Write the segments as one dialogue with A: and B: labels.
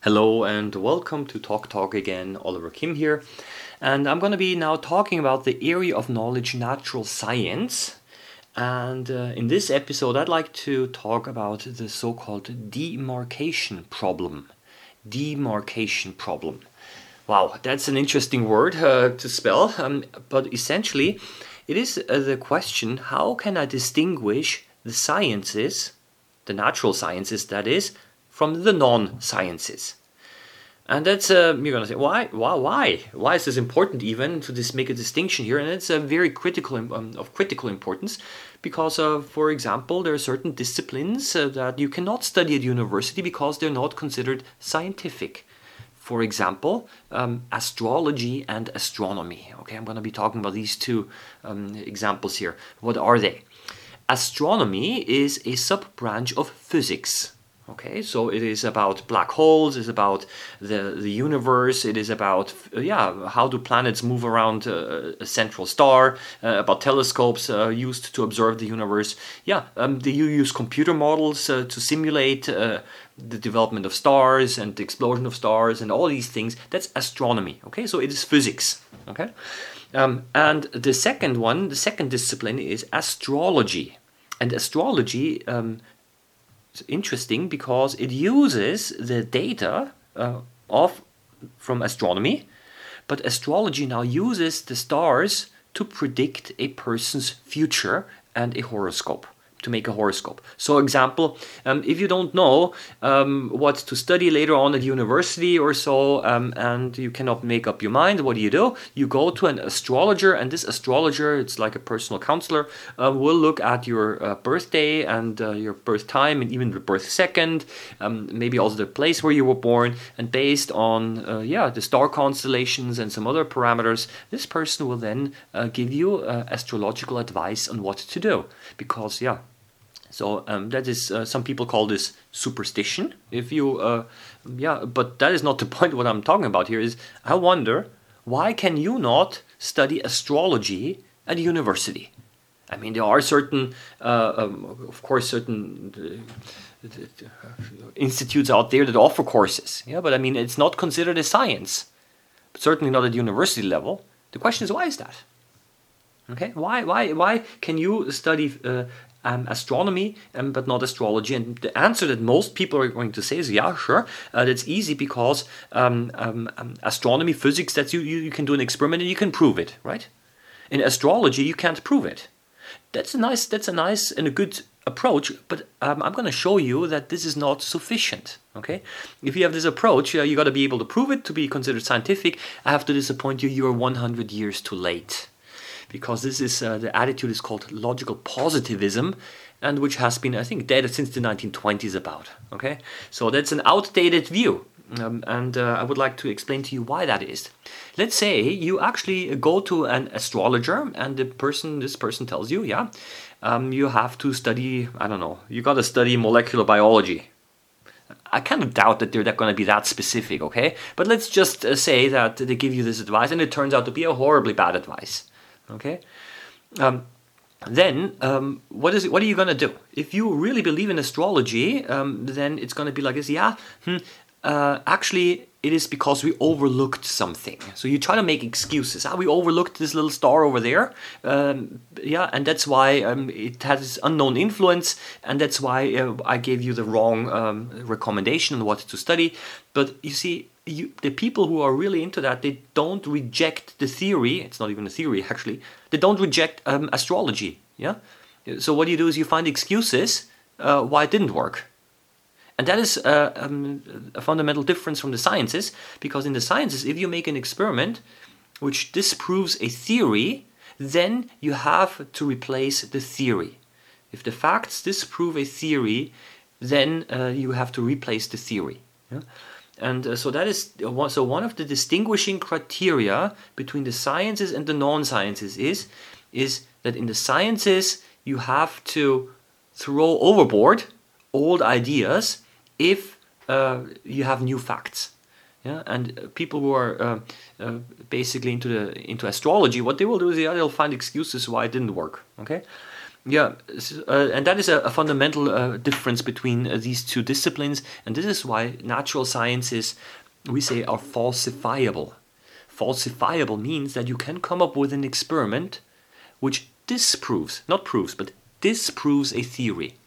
A: Hello and welcome to Talk again. Oliver Kim here, and I'm going to be now talking about the area of knowledge, natural science. And in this episode, I'd like to talk about the so-called demarcation problem. Demarcation problem. Wow, that's an interesting word to spell, but essentially, it is the question: how can I distinguish the sciences, the natural sciences, that is, from the non-sciences? And that's you're gonna say, why is this important even to make a distinction here? And it's a very critical of critical importance because, for example, there are certain disciplines that you cannot study at university because they're not considered scientific. For example, astrology and astronomy. Okay, I'm going to be talking about these two examples here. What are they? Astronomy is a sub-branch of physics. Okay, so it is about black holes, it's about the universe, it is about, how do planets move around a central star, about telescopes used to observe the universe. Do you use computer models to simulate the development of stars and the explosion of stars and all these things? That's astronomy, okay, so it is physics, okay? And the second discipline is astrology. And astrology is interesting because it uses the data from astronomy, but astrology now uses the stars to predict a person's future and a horoscope. To make a horoscope. So example, if you don't know what to study later on at university or so, and you cannot make up your mind, what do? You go to an astrologer, and this astrologer, it's like a personal counselor, will look at your birthday and your birth time and even the birth second, maybe also the place where you were born, and based on the star constellations and some other parameters, this person will then give you astrological advice on what to do. Because so that is some people call this superstition. But that is not the point. What I'm talking about here is I wonder, why can you not study astrology at university? I mean, there are certain, institutes out there that offer courses. But I mean, it's not considered a science, certainly not at university level. The question is, why is that? Okay, why can you study astronomy but not astrology? And the answer that most people are going to say is, sure, that's easy because astronomy, physics, that's you can do an experiment and you can prove it, right? In astrology, you can't prove it. That's a nice and a good approach, but I'm going to show you that this is not sufficient. Okay, if you have this approach, you got to be able to prove it to be considered scientific. I have to disappoint you. You are 100 years too late. Because this is the attitude is called logical positivism, and which has been, I think, dead since the 1920s about. Okay, so that's an outdated view, and I would like to explain to you why that is. Let's say you actually go to an astrologer, and this person tells you, you have to study, I don't know, you got to study molecular biology. I kind of doubt that they're going to be that specific, okay? But let's just say that they give you this advice, and it turns out to be a horribly bad advice. Okay, then what are you going to do? If you really believe in astrology, then it's going to be like this. Actually, it is because we overlooked something. So you try to make excuses. We overlooked this little star over there. And that's why it has this unknown influence, and that's why I gave you the wrong recommendation on what to study. But you see, the people who are really into that, they don't reject the theory. It's not even a theory, actually. They don't reject astrology. So what you do is you find excuses why it didn't work. And that is a fundamental difference from the sciences, because in the sciences, if you make an experiment which disproves a theory, then you have to replace the theory. If the facts disprove a theory, then you have to replace the theory. And so that is one of the distinguishing criteria between the sciences and the non-sciences is that in the sciences you have to throw overboard old ideas if you have new facts. And people who are basically into astrology, what they will do is they'll find excuses why it didn't work. Okay. Yeah, and that is a fundamental difference between these two disciplines, and this is why natural sciences, we say, are falsifiable. Falsifiable means that you can come up with an experiment which disproves, not proves, but disproves a theory.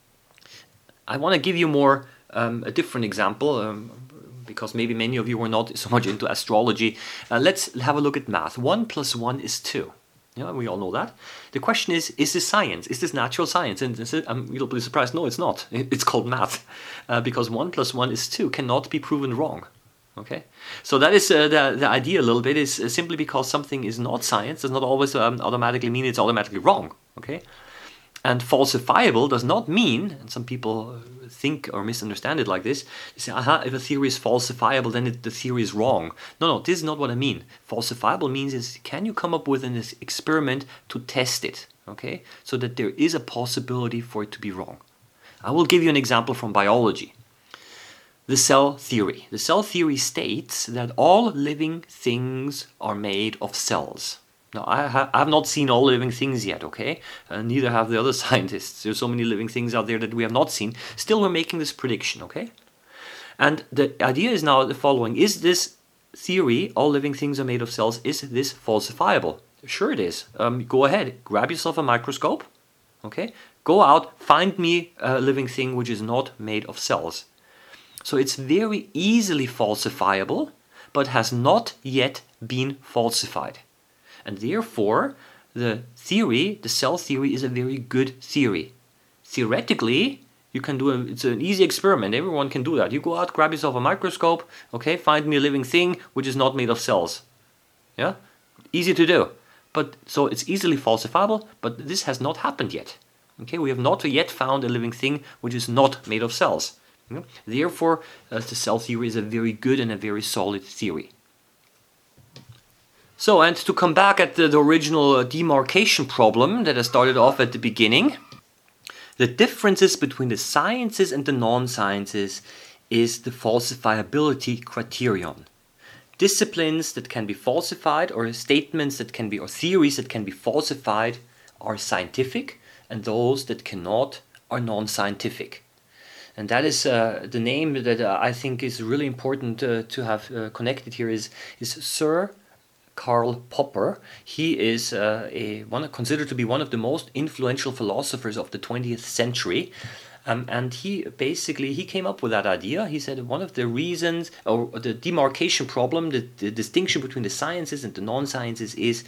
A: I want to give you a different example, because maybe many of you were not so much into astrology. Let's have a look at math. 1 plus 1 is 2. Yeah, we all know that. The question is this science? Is this natural science? And you'll be surprised, no, it's not. It's called math, because 1 plus 1 is 2 cannot be proven wrong. Okay, so that is the idea a little bit, is simply because something is not science does not always automatically mean it's automatically wrong. Okay, and falsifiable does not mean, and some people think or misunderstand it like this, they say, if a theory is falsifiable, then the theory is wrong. No, this is not what I mean. Falsifiable means is, can you come up with an experiment to test it, okay, so that there is a possibility for it to be wrong. I will give you an example from biology. The cell theory. The cell theory states that all living things are made of cells. Now, I have not seen all living things yet, okay? Neither have the other scientists. There's so many living things out there that we have not seen. Still, we're making this prediction, okay? And the idea is now the following. Is this theory, all living things are made of cells, is this falsifiable? Sure it is. Go ahead, grab yourself a microscope, okay? Go out, find me a living thing which is not made of cells. So it's very easily falsifiable, but has not yet been falsified. And therefore, the cell theory, is a very good theory. Theoretically, you can it's an easy experiment. Everyone can do that. You go out, grab yourself a microscope, okay, find me a living thing which is not made of cells. Yeah? Easy to do. So it's easily falsifiable, but this has not happened yet. Okay, we have not yet found a living thing which is not made of cells. Therefore, the cell theory is a very good and a very solid theory. So, and to come back at the original demarcation problem that I started off at the beginning, the differences between the sciences and the non-sciences is the falsifiability criterion. Disciplines that can be falsified, or statements that can be, or theories that can be falsified, are scientific, and those that cannot are non-scientific. And that is the name that I think is really important to have connected here is Sir Karl Popper. He is considered to be one of the most influential philosophers of the 20th century. And he came up with that idea. He said one of the reasons, or the demarcation problem, the distinction between the sciences and the non-sciences is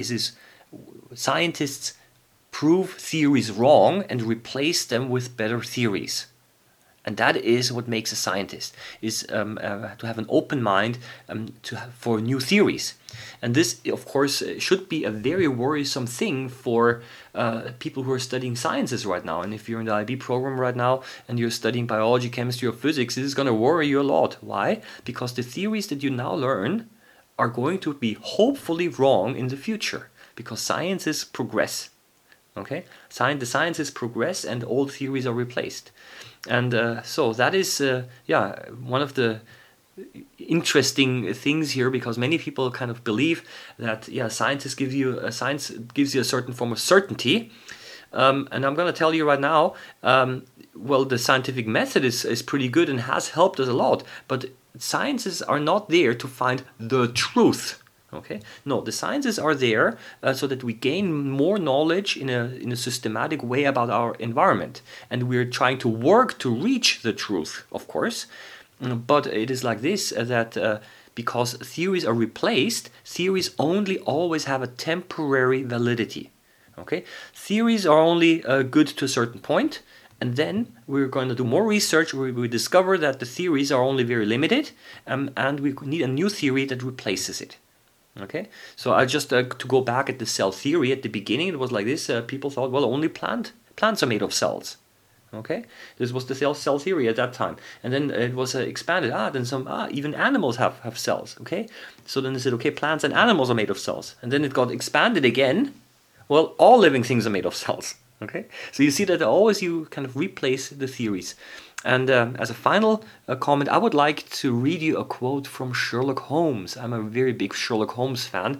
A: scientists prove theories wrong and replace them with better theories. And that is what makes a scientist, is to have an open mind for new theories. And this, of course, should be a very worrisome thing for people who are studying sciences right now. And if you're in the IB program right now and you're studying biology, chemistry, or physics, this is going to worry you a lot. Why? Because the theories that you now learn are going to be hopefully wrong in the future, because sciences progress. Okay, the sciences progress and old theories are replaced. And so that is, one of the interesting things here, because many people kind of believe that, science gives you a certain form of certainty. And I'm going to tell you right now, the scientific method is pretty good and has helped us a lot, but sciences are not there to find the truth. Okay, no, the sciences are there so that we gain more knowledge in a systematic way about our environment, and we're trying to work to reach the truth, of course. But it is like this, that because theories are replaced, theories only always have a temporary validity. Okay, theories are only good to a certain point, and then we're going to do more research where we discover that the theories are only very limited, and we need a new theory that replaces it. Okay, so I just to go back at the cell theory at the beginning, it was like this. People thought, well, only plants are made of cells. Okay, this was the cell theory at that time, and then it was expanded. Then even animals have cells. Okay, so then they said, okay, plants and animals are made of cells, and then it got expanded again. Well, all living things are made of cells. Okay, so you see that always you kind of replace the theories. And as a final comment, I would like to read you a quote from Sherlock Holmes. I'm a very big Sherlock Holmes fan.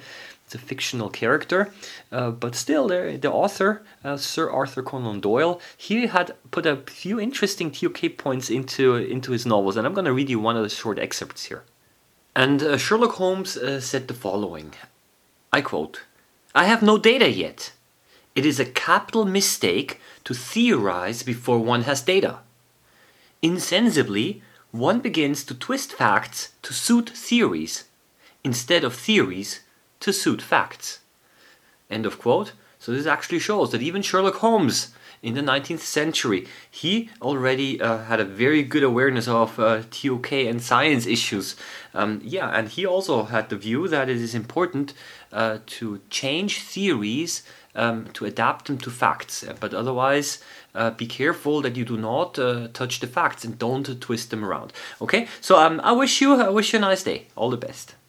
A: It's a fictional character, but still, the author, Sir Arthur Conan Doyle, he had put a few interesting TOK points into his novels, and I'm going to read you one of the short excerpts here. And Sherlock Holmes said the following, I quote, "I have no data yet. It is a capital mistake to theorize before one has data. Insensibly, one begins to twist facts to suit theories, instead of theories to suit facts." End of quote. So this actually shows that even Sherlock Holmes in the 19th century, he already had a very good awareness of TOK and science issues. And he also had the view that it is important to change theories to adapt them to facts. But otherwise, be careful that you do not touch the facts and don't twist them around. Okay, so I wish you a nice day. All the best.